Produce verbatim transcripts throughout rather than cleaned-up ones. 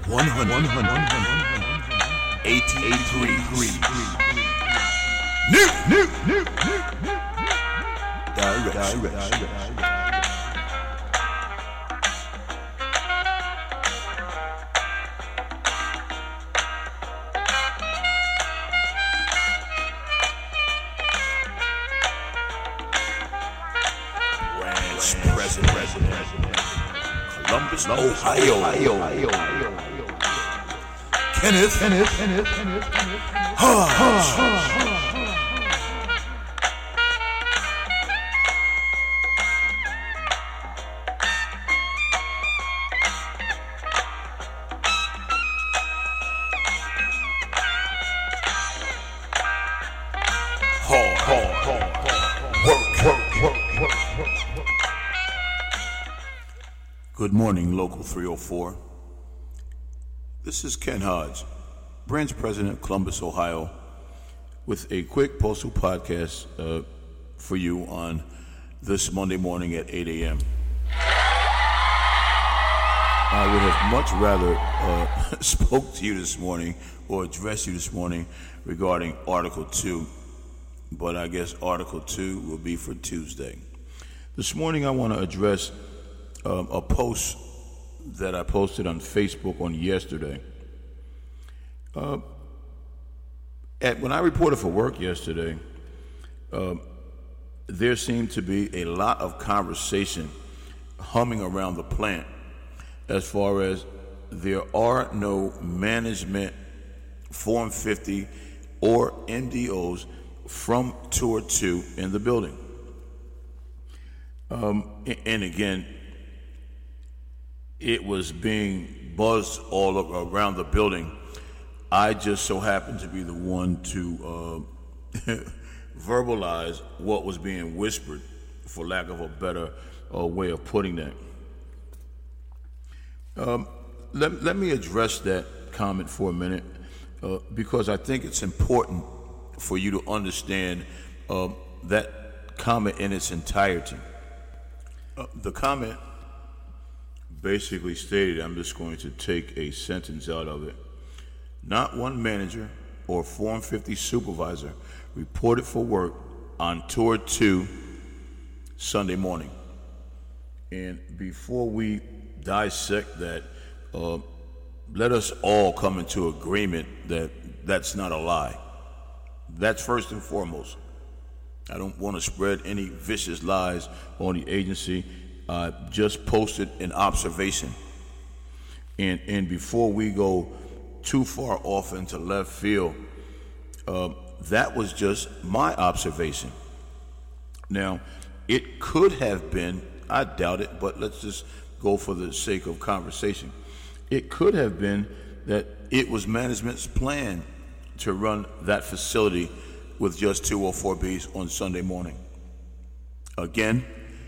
one hundred eighty-three. New, new, new, direction. direction. Branch President, Columbus, Ohio. Ohio. Kenneth, Kenneth, Kenneth, Kenneth, Hodge. Hard, hard, hard, work, work, work, work, work, work. Good morning, Local three oh four. This is Ken Hodge, Branch President, Columbus, Ohio, with a quick postal podcast uh, for you on this Monday morning at eight a.m. I would have much rather uh, spoke to you this morning or addressed you this morning regarding Article two, but I guess Article two will be for Tuesday. This morning I want to address um, a post that I posted on Facebook on yesterday. Uh, at, when I reported for work yesterday, uh, there seemed to be a lot of conversation humming around the plant as far as there are no management Form fifty or M D Os from Tour two in the building. Um, and again, it was being buzzed all around the building. I just so happened to be the one to uh, verbalize what was being whispered, for lack of a better uh, way of putting that. Um, let, let me address that comment for a minute, uh, because I think it's important for you to understand uh, that comment in its entirety. Uh, the comment basically stated, I'm just going to take a sentence out of it. Not one manager or Form fifty supervisor reported for work on Tour two Sunday morning. And before we dissect that, uh, let us all come into agreement that that's not a lie. That's first and foremost. I don't want to spread any vicious lies on the agency. I just posted an observation. And, and before we go too far off into left field, uh, that was just my observation. Now, it could have been, I doubt it, but let's just go for the sake of conversation. It could have been that it was management's plan to run that facility with just two oh four Bs on Sunday morning. Again,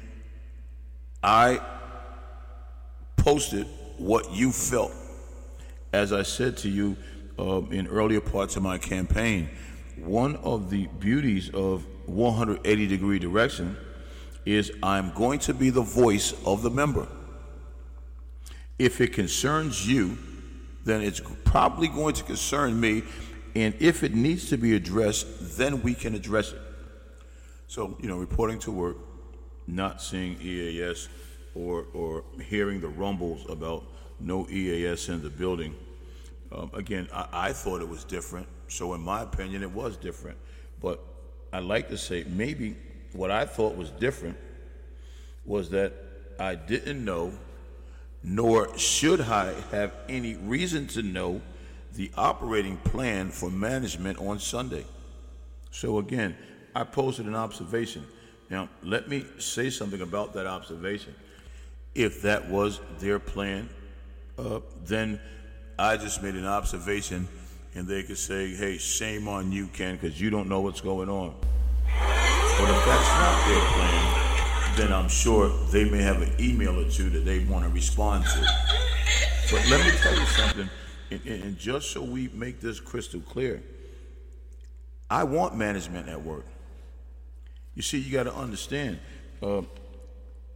I posted what you felt. As I said to you uh, in earlier parts of my campaign, one of the beauties of one hundred eighty degree direction is I'm going to be the voice of the member. If it concerns you, then it's probably going to concern me, and if it needs to be addressed, then we can address it. So, you know, reporting to work, not seeing E A S or, or hearing the rumbles about no E A S in the building. Um, again, I, I thought it was different, so in my opinion, it was different. But I like to say maybe what I thought was different was that I didn't know, nor should I have any reason to know, the operating plan for management on Sunday. So again, I posted an observation. Now, let me say something about that observation. If that was their plan, uh, then I just made an observation, and they could say, hey, shame on you, Ken, because you don't know what's going on. But if that's not their plan, then I'm sure they may have an email or two that they want to respond to. But let me tell you something, and, and just so we make this crystal clear, I want management at work. You see, you got to understand, uh,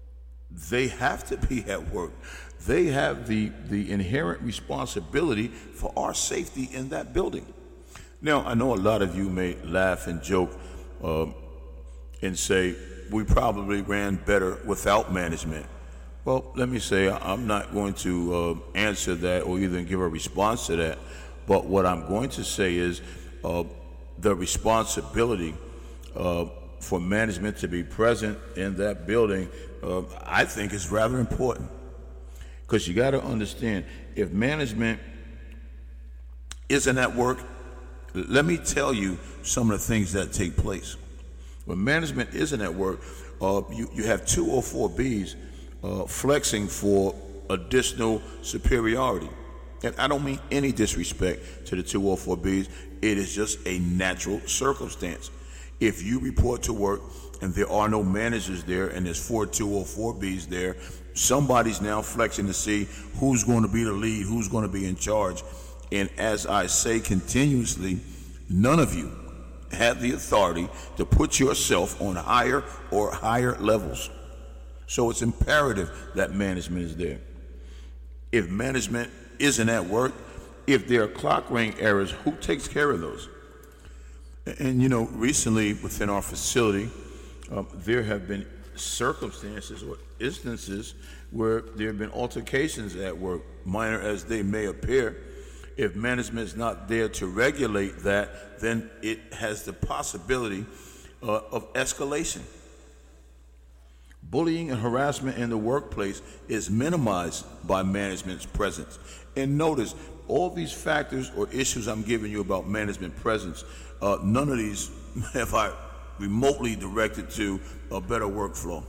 they have to be at work. They have the, the inherent responsibility for our safety in that building. Now, I know a lot of you may laugh and joke um, and say, we probably ran better without management. Well, let me say, I'm not going to uh, answer that or even give a response to that. But what I'm going to say is uh, the responsibility uh, for management to be present in that building, uh, I think is rather important. Because you got to understand, if management isn't at work, let me tell you some of the things that take place. When management isn't at work, uh, you, you have two oh four Bs uh, flexing for additional superiority. And I don't mean any disrespect to the two oh four Bs. It is just a natural circumstance. If you report to work and there are no managers there and there's four two oh four Bs there, somebody's now flexing to see who's going to be the lead, who's going to be in charge. And as I say continuously, none of you have the authority to put yourself on higher or higher levels. So it's imperative that management is there. If management isn't at work, if there are clock ring errors, who takes care of those? And, you know, recently within our facility, um, there have been circumstances or instances where there have been altercations at work, minor as they may appear. If management is not there to regulate that, then it has the possibility uh, of escalation. Bullying and harassment in the workplace is minimized by management's presence. And notice, all these factors or issues I'm giving you about management presence, uh, none of these have I remotely directed to a better workflow.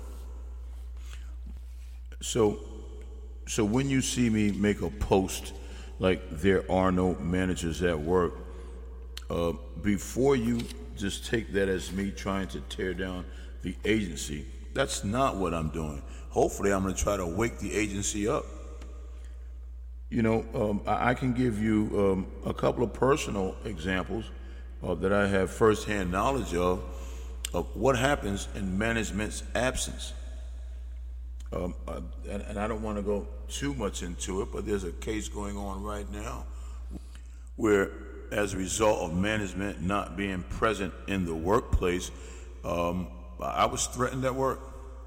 So, so when you see me make a post like there are no managers at work, uh, before you just take that as me trying to tear down the agency, that's not what I'm doing. Hopefully I'm going to try to wake the agency up. You know, um, I, I can give you um, a couple of personal examples uh, that I have firsthand knowledge of, of what happens in management's absence. Um, uh, and, and I don't want to go too much into it, but there's a case going on right now where, as a result of management not being present in the workplace, um, I was threatened at work.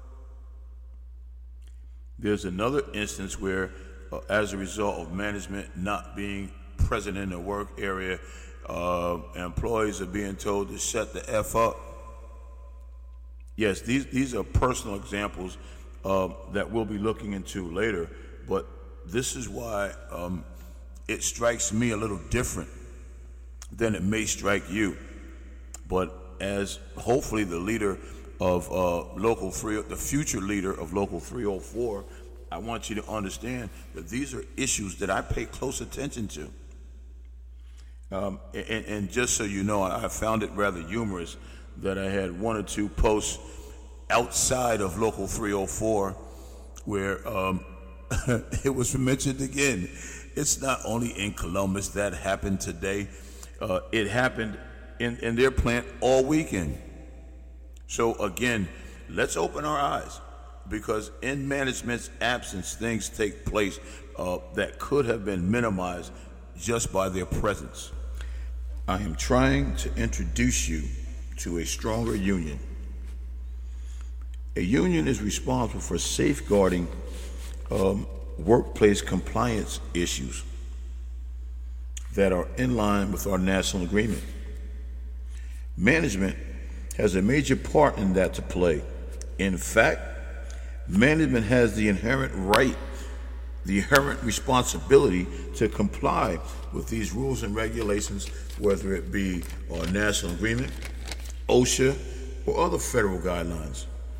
There's another instance where, uh, as a result of management not being present in the work area, uh, employees are being told to shut the F up. Yes, these, these are personal examples uh, that we'll be looking into later, but this is why um, it strikes me a little different than it may strike you. But as hopefully the leader of uh, local three, the future leader of local three oh four, I want you to understand that these are issues that I pay close attention to. Um, and, and just so you know, I found it rather humorous that I had one or two posts outside of local three oh four where um, it was mentioned again. It's not only in Columbus that happened today. Uh, it happened in, in their plant all weekend. So again, let's open our eyes, because in management's absence, things take place uh, that could have been minimized just by their presence. I am trying to introduce you to a stronger union. A union is responsible for safeguarding um, workplace compliance issues that are in line with our national agreement. Management has a major part in that to play. In fact, management has the inherent right, the inherent responsibility to comply with these rules and regulations, whether it be our national agreement, OSHA, or other federal guidelines.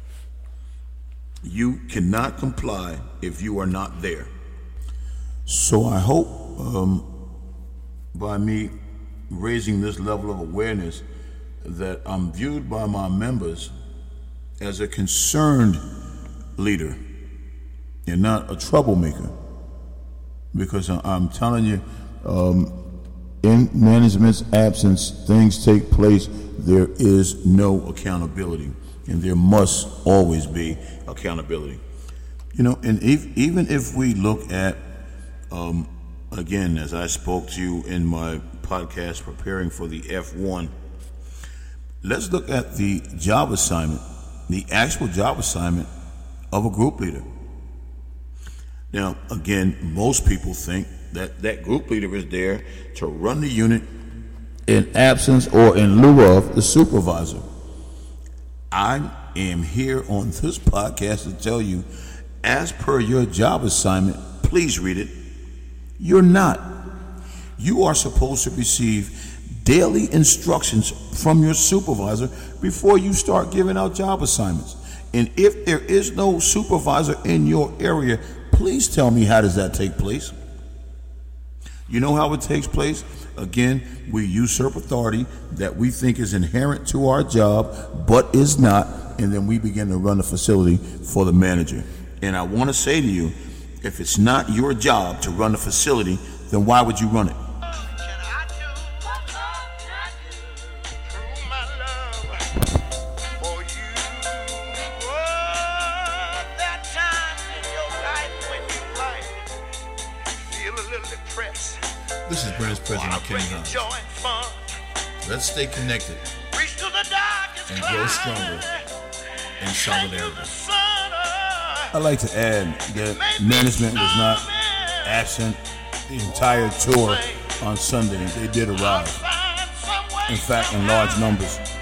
You cannot comply if you are not there. So I hope um, by me raising this level of awareness that I'm viewed by my members as a concerned leader and not a troublemaker. Because I'm telling you, um, in management's absence, things take place. There is no accountability, and there must always be accountability. You know, and if, even if we look at, um, again, as I spoke to you in my podcast preparing for the F one, let's look at the job assignment, the actual job assignment of a group leader. Now, again, most people think that that group leader is there to run the unit in absence or in lieu of the supervisor. I am here on this podcast to tell you, as per your job assignment, please read it, you're not. You are supposed to receive daily instructions from your supervisor before you start giving out job assignments. And if there is no supervisor in your area, please tell me, how does that take place? You know how it takes place? Again, we usurp authority that we think is inherent to our job, but is not, and then we begin to run the facility for the manager. And I want to say to you, if it's not your job to run the facility, then why would you run it? This is British President Kenny Hines. Let's stay connected and grow stronger in solidarity. I'd like to add that management was not absent the entire tour on Sunday. They did arrive, in fact, in large numbers.